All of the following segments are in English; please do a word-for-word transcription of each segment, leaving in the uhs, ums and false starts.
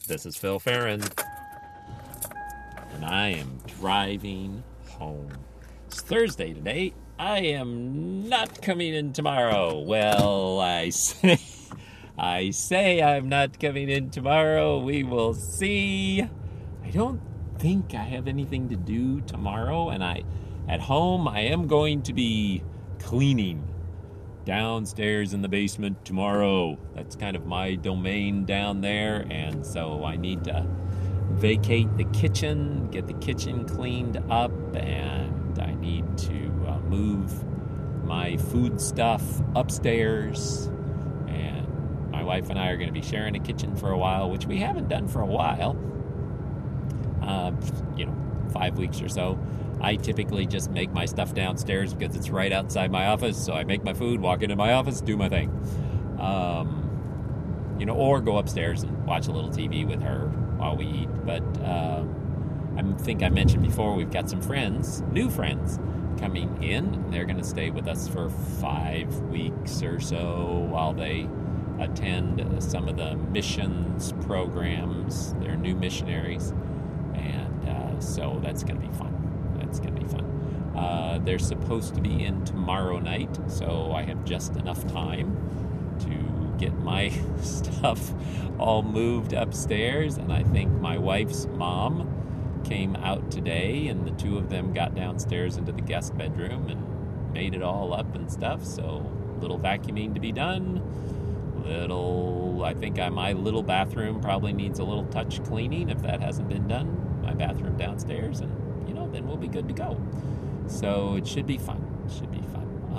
This is Phil Farron, and I am driving home. It's Thursday today. I am not coming in tomorrow. Well, I say, I say I'm not coming in tomorrow. We will see. I don't think I have anything to do tomorrow, and I, at home, I am going to be cleaning downstairs in the basement tomorrow. That's kind of my domain down there, and so I need to vacate the kitchen, get the kitchen cleaned up, and I need to uh, move my food stuff upstairs. And my wife and I are going to be sharing a kitchen for a while, which we haven't done for a while. Uh, you know, five weeks or so. I typically just make my stuff downstairs because it's right outside my office. So I make my food, walk into my office, do my thing. Um, you know, or go upstairs and watch a little T V with her while we eat. But uh, I think I mentioned before, we've got some friends, new friends, coming in. They're going to stay with us for five weeks or so while they attend some of the missions programs. They're new missionaries. And uh, so that's going to be fun. It's going to be fun. Uh, they're supposed to be in tomorrow night, so I have just enough time to get my stuff all moved upstairs. And I think my wife's mom came out today, and the two of them got downstairs into the guest bedroom and made it all up and stuff. So little vacuuming to be done. Little, I think I, my little bathroom probably needs a little touch cleaning if that hasn't been done. My bathroom downstairs, and then we'll be good to go. So it should be fun. It should be fun.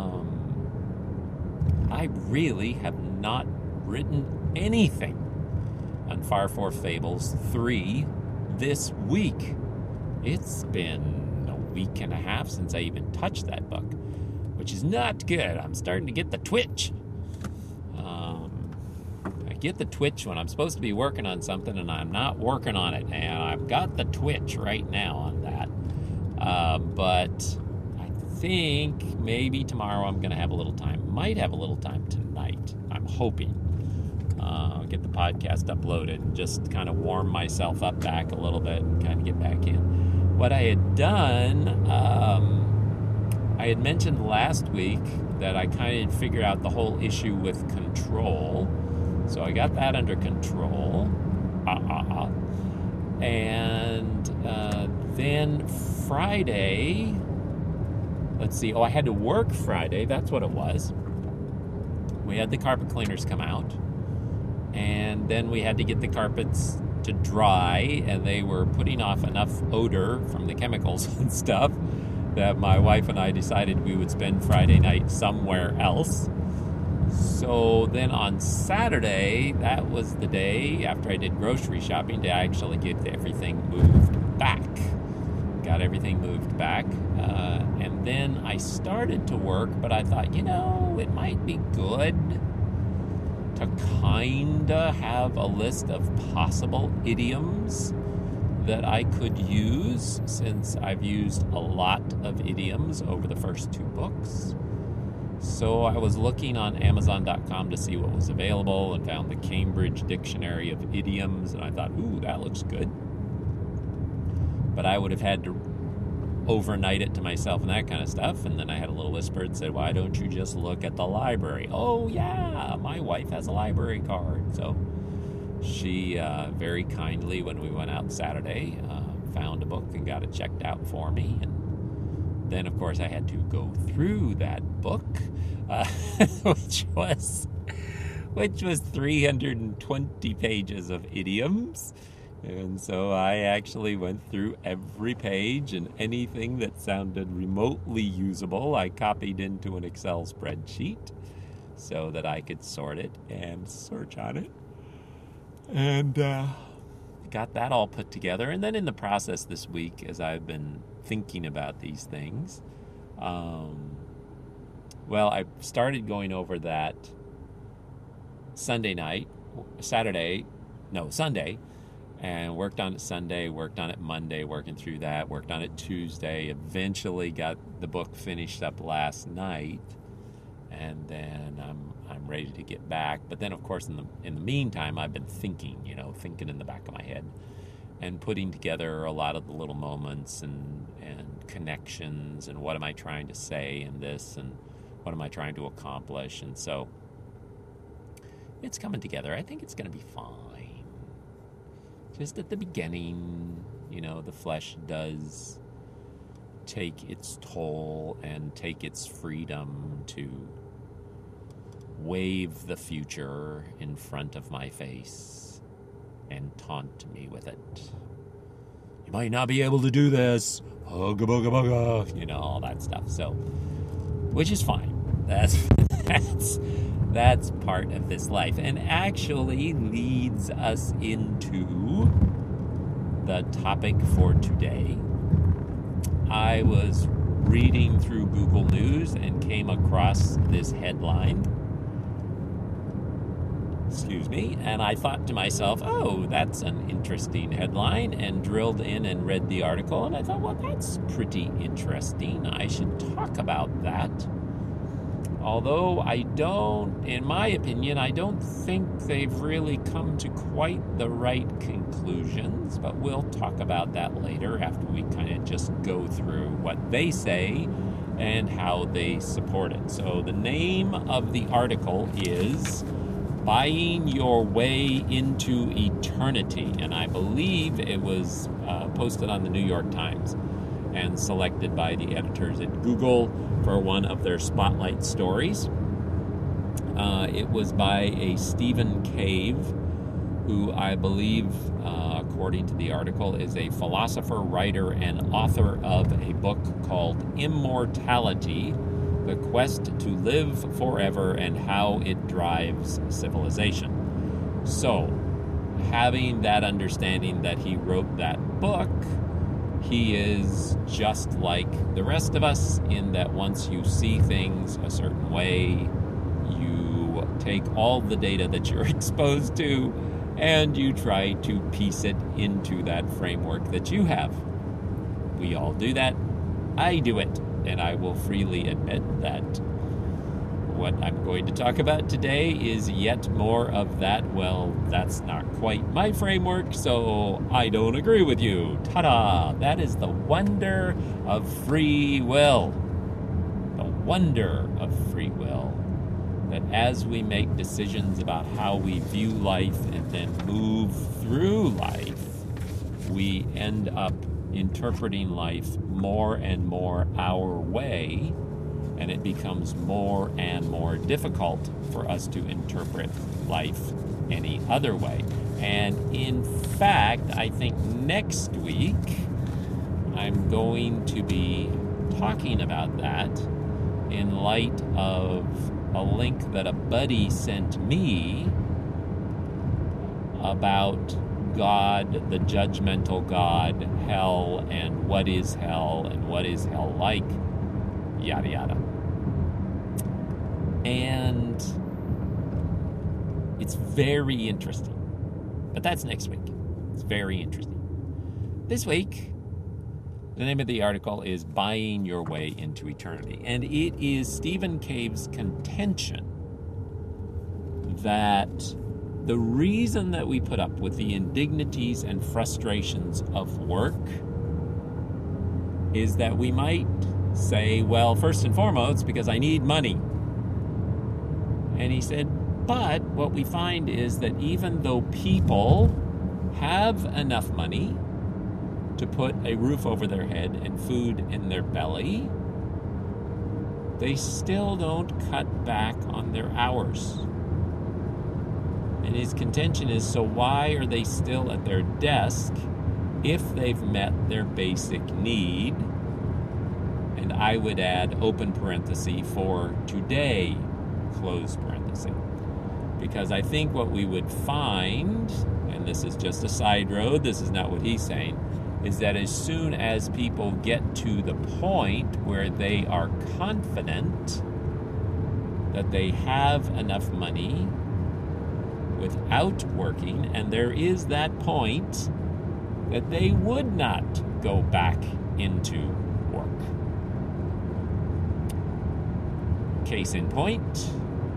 Um, I really have not written anything on Far Forth Fables three this week. It's been a week and a half since I even touched that book, which is not good. I'm starting to get the twitch. Um, I get the twitch when I'm supposed to be working on something and I'm not working on it. And I've got the twitch right now on that. Uh, but I think maybe tomorrow I'm going to have a little time. Might have a little time tonight. I'm hoping. Uh, get the podcast uploaded and just kind of warm myself up back a little bit and kind of get back in. What I had done, um, I had mentioned last week that I kind of figured out the whole issue with control. So I got that under control. Uh-uh. And uh, then Friday, let's see, oh, I had to work Friday. That's what it was. We had the carpet cleaners come out, and then we had to get the carpets to dry, and they were putting off enough odor from the chemicals and stuff that my wife and I decided we would spend Friday night somewhere else. So then on Saturday, that was the day after I did grocery shopping to actually get everything moved back. Got everything moved back. Uh, and then I started to work, but I thought, you know, it might be good to kind of have a list of possible idioms that I could use, since I've used a lot of idioms over the first two books. So I was looking on Amazon dot com to see what was available and found the Cambridge Dictionary of Idioms, and I thought, ooh, that looks good. But I would have had to overnight it to myself and that kind of stuff, and then I had a little whisper that said, why don't you just look at the library? Oh, yeah, my wife has a library card. So she uh, very kindly, when we went out Saturday, uh, found a book and got it checked out for me. And then, of course, I had to go through that book, uh, which was which was three hundred twenty pages of idioms. And so I actually went through every page, and anything that sounded remotely usable, I copied into an Excel spreadsheet so that I could sort it and search on it. And uh, got that all put together. And then in the process this week, as I've been thinking about these things, um, well, I started going over that Sunday night, Saturday, no, Sunday, and worked on it Sunday, worked on it Monday, working through that, worked on it Tuesday, eventually got the book finished up last night, and then I'm I'm ready to get back. But then, of course, in the in the meantime, I've been thinking, you know, thinking in the back of my head, and putting together a lot of the little moments and and connections, and what am I trying to say in this, and what am I trying to accomplish, and so it's coming together. I think it's going to be fine. Just at the beginning, you know, the flesh does take its toll and take its freedom to wave the future in front of my face and taunt me with it. You might not be able to do this. Hugga bugga bugga. You know, all that stuff. So, which is fine. That's that's that's part of this life, and actually leads us into the topic for today. I was reading through Google News and came across this headline. Excuse me. And I thought to myself, oh, that's an interesting headline, and drilled in and read the article. And I thought, well, that's pretty interesting. I should talk about that. Although I don't, in my opinion, I don't think they've really come to quite the right conclusions, but we'll talk about that later after we kind of just go through what they say and how they support it. So the name of the article is Buying Your Way into Eternity, and I believe it was uh, posted on the New York Times and selected by the editors at Google for one of their spotlight stories. Uh, it was by a Stephen Cave, who I believe, uh, according to the article, is a philosopher, writer, and author of a book called Immortality: The Quest to Live Forever and How It Drives Civilization. So, having that understanding that he wrote that book, he is just like the rest of us in that once you see things a certain way, you take all the data that you're exposed to and you try to piece it into that framework that you have. We all do that. I do it. And I will freely admit that what I'm going to talk about today is yet more of that. Well, that's not quite my framework, so I don't agree with you. Ta-da! That is the wonder of free will. The wonder of free will. That as we make decisions about how we view life and then move through life, we end up interpreting life more and more our way, and it becomes more and more difficult for us to interpret life any other way. And in fact, I think next week I'm going to be talking about that in light of a link that a buddy sent me about God, the judgmental God, hell, and what is hell, and what is hell like, yada yada. And it's very interesting. But that's next week. It's very interesting. This week, the name of the article is Buying Your Way into Eternity. And it is Stephen Cave's contention that the reason that we put up with the indignities and frustrations of work is that we might say, well, first and foremost, because I need money. And he said, but what we find is that even though people have enough money to put a roof over their head and food in their belly, they still don't cut back on their hours. And his contention is, so why are they still at their desk if they've met their basic need? And I would add open parenthesis for today, close parenthesis. Because I think what we would find, and this is just a side road, this is not what he's saying, is that as soon as people get to the point where they are confident that they have enough money without working, and there is that point that they would not go back into work. Case in point,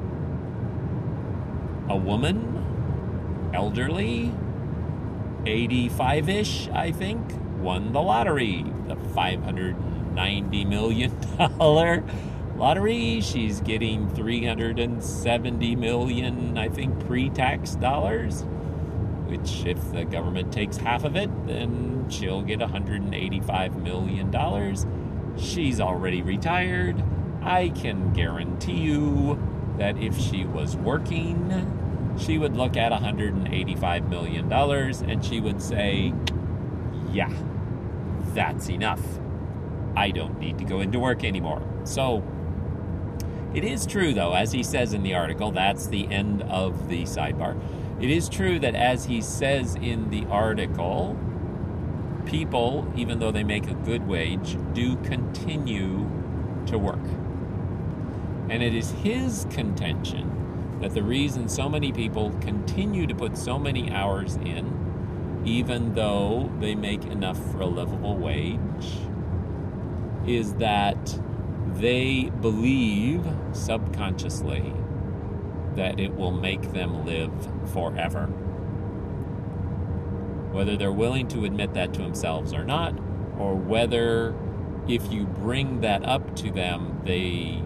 a woman, elderly, eighty-five-ish, I think, won the lottery, the five hundred ninety million dollars lottery. She's getting three hundred seventy million dollars, I think, pre-tax dollars, which if the government takes half of it, then she'll get one hundred eighty-five million dollars. She's already retired. I can guarantee you that if she was working, she would look at one hundred eighty-five million dollars and she would say, yeah, that's enough. I don't need to go into work anymore. So it is true, though, as he says in the article, that's the end of the sidebar. It is true that, as he says in the article, people, even though they make a good wage, do continue to work. And it is his contention that the reason so many people continue to put so many hours in, even though they make enough for a livable wage, is that they believe subconsciously that it will make them live forever. Whether they're willing to admit that to themselves or not, or whether if you bring that up to them, they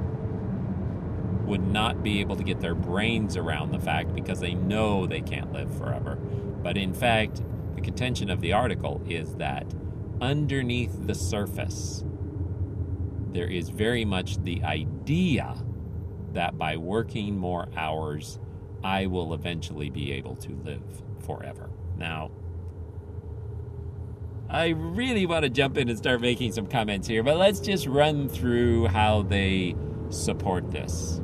would not be able to get their brains around the fact because they know they can't live forever. But in fact, the contention of the article is that underneath the surface, there is very much the idea that by working more hours, I will eventually be able to live forever. Now, I really want to jump in and start making some comments here, but let's just run through how they support this.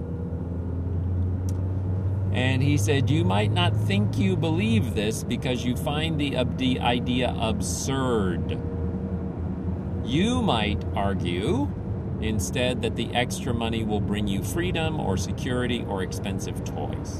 And he said, you might not think you believe this because you find the, the idea absurd. You might argue instead that the extra money will bring you freedom or security or expensive toys.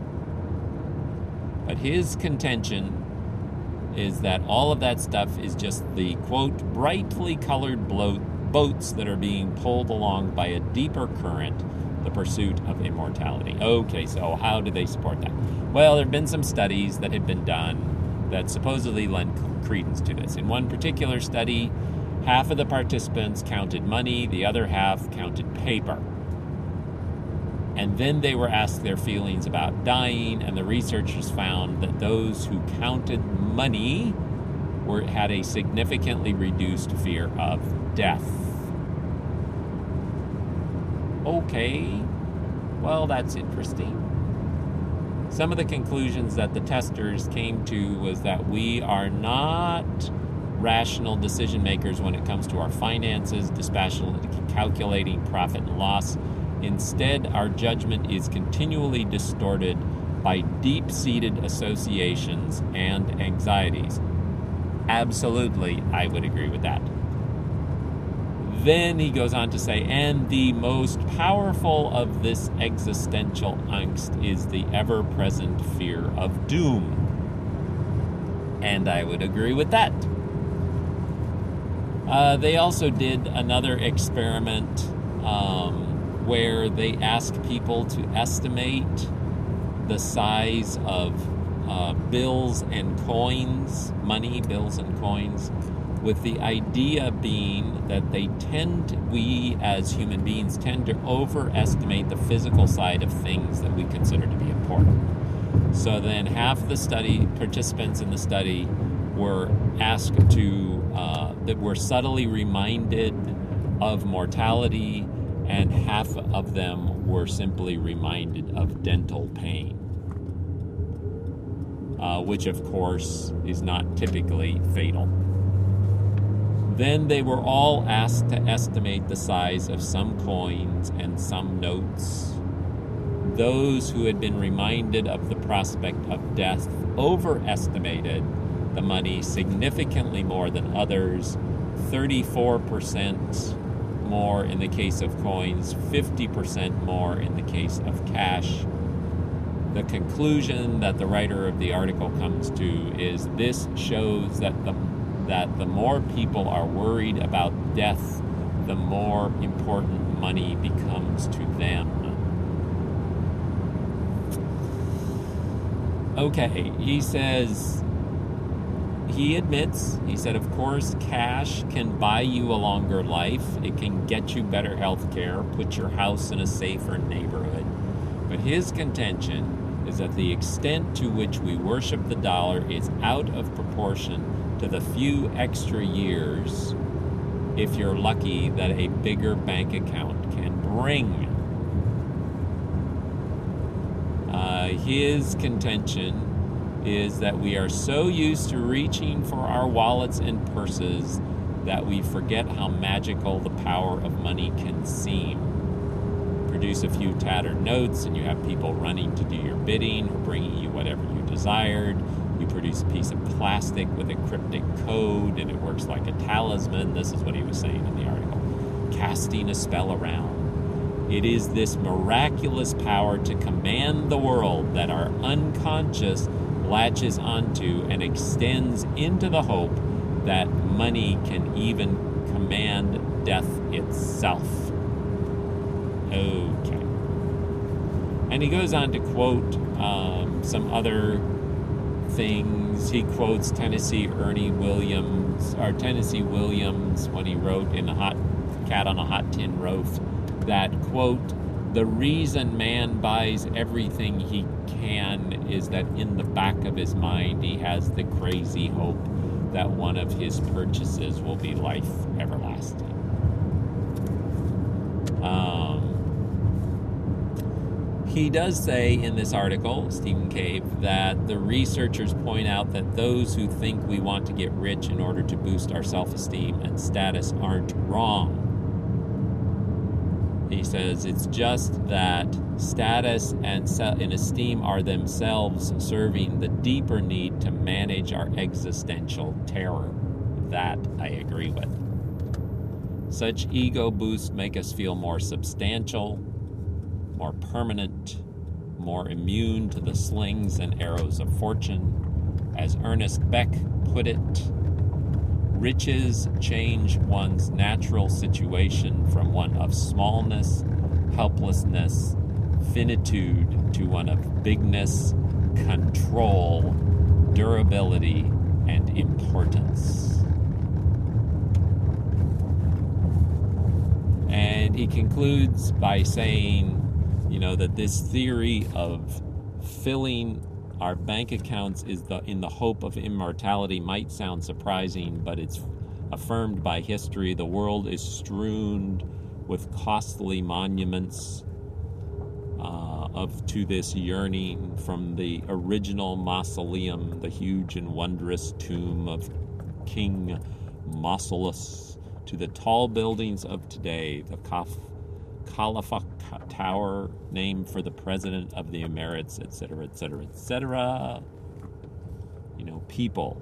But his contention is that all of that stuff is just the, quote, brightly colored blo- boats that are being pulled along by a deeper current, the pursuit of immortality. Okay, so how do they support that? Well, there have been some studies that have been done that supposedly lend credence to this. In one particular study, half of the participants counted money, the other half counted paper. And then they were asked their feelings about dying, and the researchers found that those who counted money were had a significantly reduced fear of death. Okay, well, that's interesting. Some of the conclusions that the testers came to was that we are not rational decision makers when it comes to our finances, dispassionately calculating profit and loss. Instead, our judgment is continually distorted by deep-seated associations and anxieties. Absolutely, I would agree with that. Then he goes on to say, and the most powerful of this existential angst is the ever-present fear of doom. And I would agree with that. Uh, they also did another experiment um, where they asked people to estimate the size of uh, bills and coins, money, bills and coins, with the idea being that they tend, we as human beings tend to overestimate the physical side of things that we consider to be important. So then half the study, participants in the study were asked to, uh, that were subtly reminded of mortality, and half of them were simply reminded of dental pain, uh, which of course is not typically fatal. Then they were all asked to estimate the size of some coins and some notes. Those who had been reminded of the prospect of death overestimated the money significantly more than others, thirty-four percent more in the case of coins, fifty percent more in the case of cash. The conclusion that the writer of the article comes to is this shows that the that the more people are worried about death the more important money becomes to them. Okay, he says, he admits, he said, of course, cash can buy you a longer life. It can get you better health care, put your house in a safer neighborhood. But his contention is that the extent to which we worship the dollar is out of proportion to the few extra years, if you're lucky, that a bigger bank account can bring. Uh, his contention is that we are so used to reaching for our wallets and purses that we forget how magical the power of money can seem. Produce a few tattered notes and you have people running to do your bidding or bringing you whatever you desired. You produce a piece of plastic with a cryptic code and it works like a talisman. This is what he was saying in the article. Casting a spell around. It is this miraculous power to command the world that our unconscious latches onto and extends into the hope that money can even command death itself. Okay. And he goes on to quote um, some other things. He quotes Tennessee Ernie Williams, or Tennessee Williams, when he wrote in a hot Cat on a Hot Tin Roof, that, quote, the reason man buys everything he can is that in the back of his mind he has the crazy hope that one of his purchases will be life everlasting. Um, he does say in this article, Stephen Cave, that the researchers point out that those who think we want to get rich in order to boost our self-esteem and status aren't wrong. He says it's just that status and esteem are themselves serving the deeper need to manage our existential terror. That I agree with. Such ego boosts make us feel more substantial, more permanent, more immune to the slings and arrows of fortune. As Ernest Beck put it, riches change one's natural situation from one of smallness, helplessness, finitude to one of bigness, control, durability, and importance. And he concludes by saying, you know, that this theory of filling our bank accounts is the in the hope of immortality might sound surprising, but it's affirmed by history. The world is strewn with costly monuments uh, of to this yearning, from the original mausoleum, the huge and wondrous tomb of King Mausolus, to the tall buildings of today, the Kaf- Khalifa Tower, named for the President of the Emirates, et cetera, et cetera, et cetera. You know, people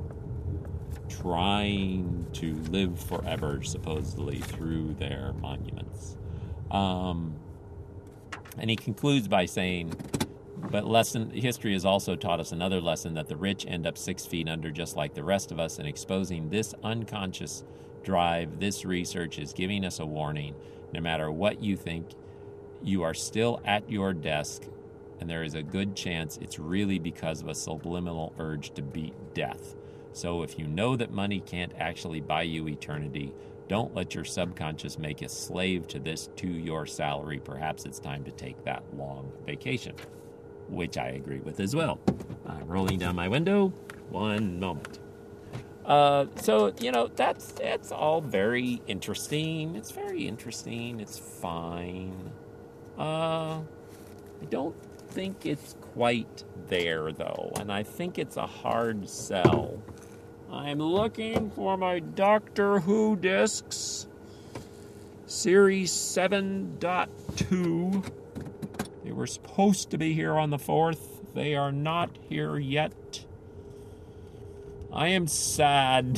trying to live forever, supposedly, through their monuments. Um, and he concludes by saying, but lesson history has also taught us another lesson, that the rich end up six feet under just like the rest of us, and exposing this unconscious drive, this research is giving us a warning. No matter what you think, you are still at your desk, and there is a good chance it's really because of a subliminal urge to beat death. So if you know that money can't actually buy you eternity, don't let your subconscious make a slave to this, to your salary. Perhaps it's time to take that long vacation, which I agree with as well. I'm rolling down my window. One moment. Uh, so, you know, that's, that's all very interesting. It's very interesting. It's fine. Uh, I don't think it's quite there, though, and I think it's a hard sell. I'm looking for my Doctor Who discs. Series seven point two. They were supposed to be here on the fourth. They are not here yet. I am sad.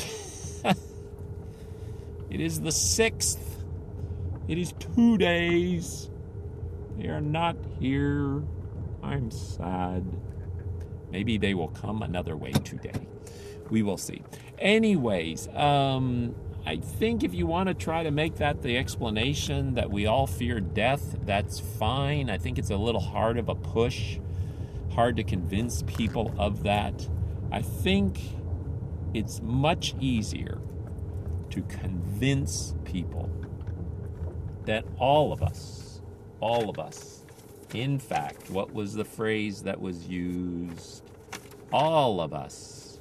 It is the sixth. It is two days. They are not here. I'm sad. Maybe they will come another way today. We will see. Anyways, um, I think if you want to try to make that the explanation that we all fear death, that's fine. I think it's a little hard of a push, hard to convince people of that. I think it's much easier to convince people that all of us, all of us, in fact, what was the phrase that was used? All of us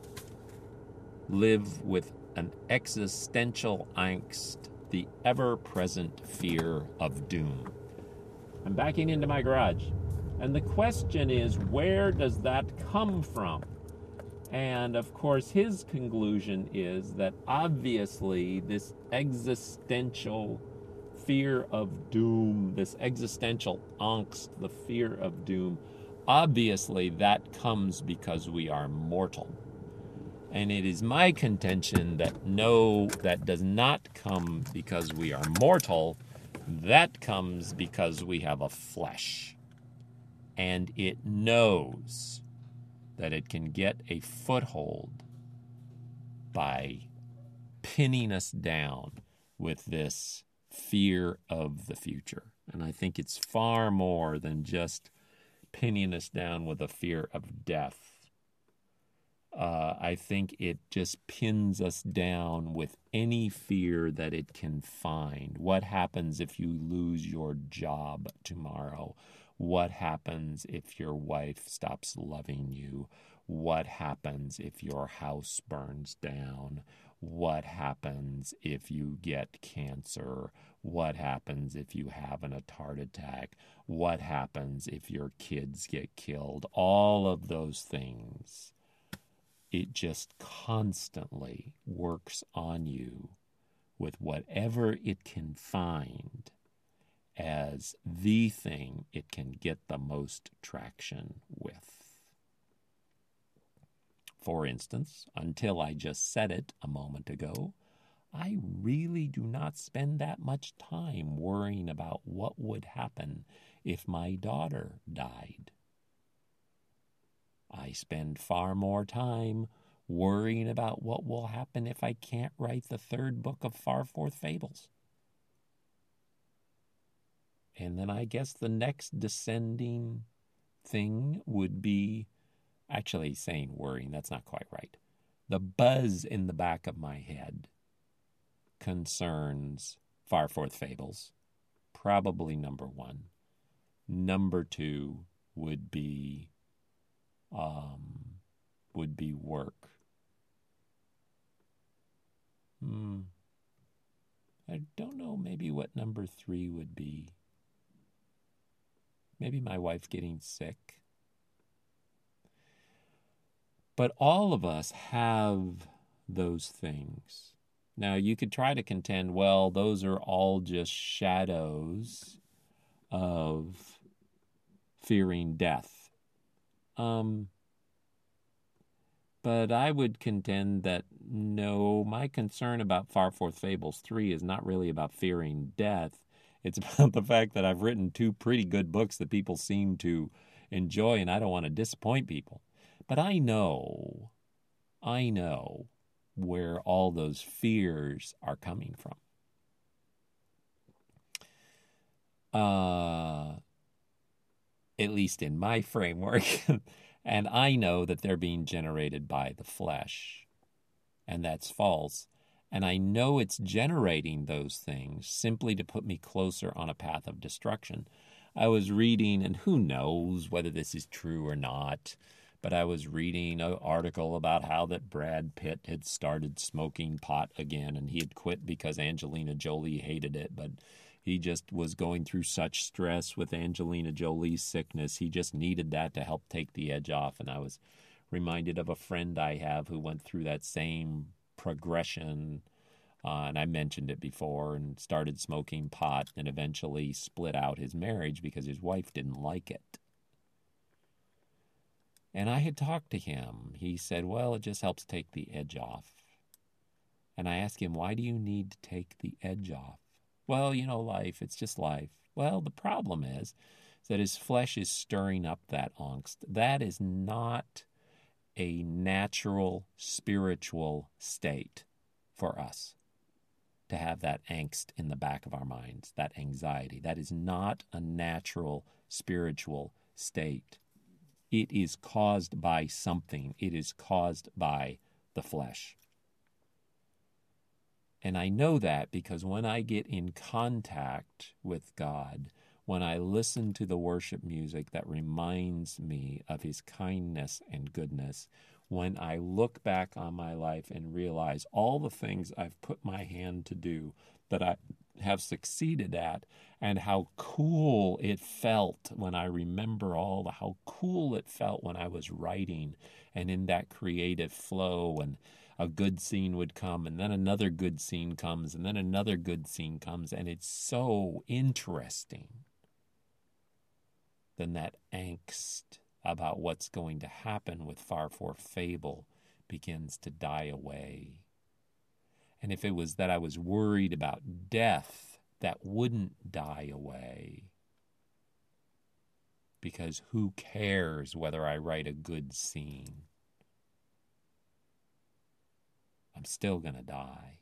live with an existential angst, the ever-present fear of doom. I'm backing into my garage, and the question is, where does that come from? And of course, his conclusion is that obviously this existential fear of doom, this existential angst, the fear of doom, obviously that comes because we are mortal. And it is my contention that no, that does not come because we are mortal. That comes because we have a flesh. And it knows that it can get a foothold by pinning us down with this fear of the future. And I think it's far more than just pinning us down with a fear of death. Uh, I think it just pins us down with any fear that it can find. What happens if you lose your job tomorrow? What happens if your wife stops loving you? What happens if your house burns down? What happens if you get cancer? What happens if you have an heart attack? What happens if your kids get killed? All of those things. It just constantly works on you with whatever it can find as the thing it can get the most traction with. For instance, until I just said it a moment ago, I really do not spend that much time worrying about what would happen if my daughter died. I spend far more time worrying about what will happen if I can't write the third book of Farforth Fables. And then I guess the next descending thing would be, actually saying worrying, that's not quite right. The buzz in the back of my head concerns Farforth Fables, probably number one. Number two would be Um, would be work. Hmm. I don't know maybe what number three would be. Maybe my wife getting sick. But all of us have those things. Now, you could try to contend, well, those are all just shadows of fearing death. Um, but I would contend that no, my concern about Farforth Fables three is not really about fearing death. It's about the fact that I've written two pretty good books that people seem to enjoy, and I don't want to disappoint people. But I know, I know where all those fears are coming from. Uh... At least in my framework, and I know that they're being generated by the flesh, and that's false, and I know it's generating those things simply to put me closer on a path of destruction. I was reading, and who knows whether this is true or not, but I was reading an article about how that Brad Pitt had started smoking pot again, and he had quit because Angelina Jolie hated it, but he just was going through such stress with Angelina Jolie's sickness. He just needed that to help take the edge off. And I was reminded of a friend I have who went through that same progression. Uh, and I mentioned it before, and started smoking pot and eventually split out his marriage because his wife didn't like it. And I had talked to him. He said, well, it just helps take the edge off. And I asked him, why do you need to take the edge off? Well, you know, life, it's just life. Well, the problem is that his flesh is stirring up that angst. That is not a natural spiritual state for us. to have that angst in the back of our minds, that anxiety. That is not a natural spiritual state. It is caused by something. It is caused by the flesh. And I know that because when I get in contact with God, when I listen to the worship music that reminds me of his kindness and goodness, when I look back on my life and realize all the things I've put my hand to do that I have succeeded at, and how cool it felt when I remember all the, how cool it felt when I was writing and in that creative flow, and a good scene would come, and then another good scene comes, and then another good scene comes, and it's so interesting. Then that angst about what's going to happen with Far Forth Fable begins to die away. And if it was that I was worried about death, that wouldn't die away. Because who cares whether I write a good scene? I'm still going to die.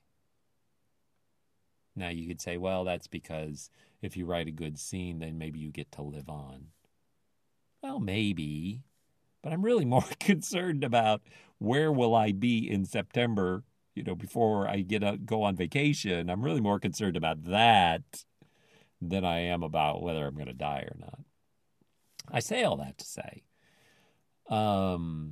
Now you could say, well, that's because if you write a good scene, then maybe you get to live on. Well, maybe, but I'm really more concerned about where will I be in September, you know, before I get a, go on vacation. I'm really more concerned about that than I am about whether I'm going to die or not. I say all that to say, um,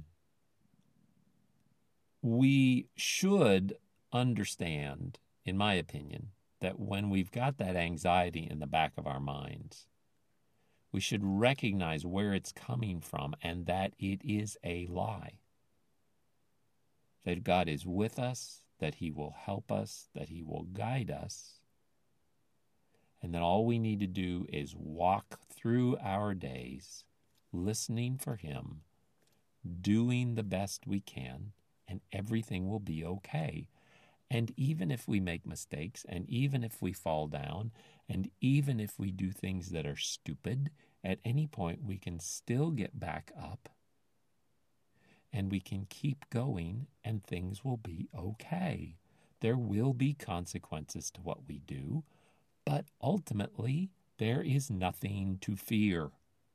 we should understand, in my opinion, that when we've got that anxiety in the back of our minds, we should recognize where it's coming from and that it is a lie. That God is with us, that he will help us, that he will guide us, and that all we need to do is walk through our days listening for him, doing the best we can, and everything will be okay. And even if we make mistakes, and even if we fall down, and even if we do things that are stupid, at any point we can still get back up, and we can keep going, and things will be okay. There will be consequences to what we do, but ultimately there is nothing to fear.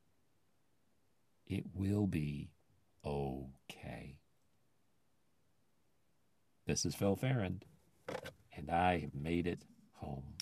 It will be okay. This is Phil Farrand, and I have made it home.